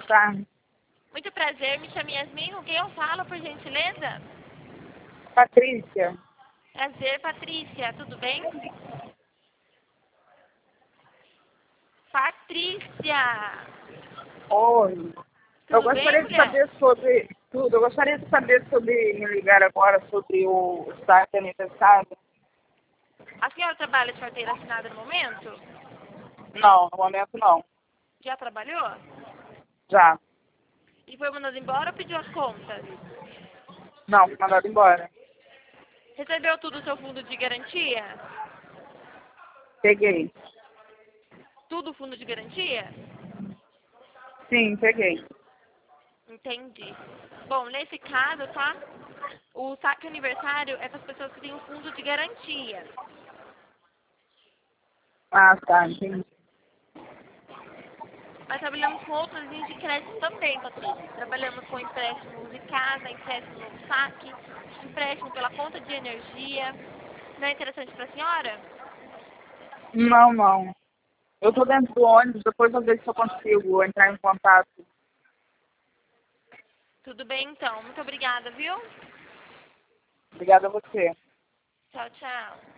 tarde. Muito prazer, me chamo Yasmin. Com quem eu falo, por gentileza? Patrícia. Prazer, Patrícia. Tudo bem? Patrícia! Oi. Eu Tudo bem, gostaria de mulher? saber sobre tudo. Eu gostaria de saber sobre me ligar agora sobre o site aniversário. A senhora trabalha de carteira assinada no momento? Não, no momento não. Já trabalhou? Já. E foi mandado embora ou pediu as contas? Não, fui mandado embora. Recebeu tudo o seu fundo de garantia? Peguei. Tudo o fundo de garantia? Sim, peguei. Entendi. Bom, nesse caso, tá? O saque aniversário é para as pessoas que têm um fundo de garantia. Ah, tá, entendi. Nós trabalhamos com outras linhas de crédito também, Patrícia. Trabalhamos com empréstimos de casa, empréstimo no saque, empréstimo pela conta de energia. Não é interessante para a senhora? Não, não. Eu tô dentro do ônibus, depois eu vejo se eu consigo entrar em contato. Tudo bem, então. Muito obrigada, viu? Obrigada a você. Tchau, tchau.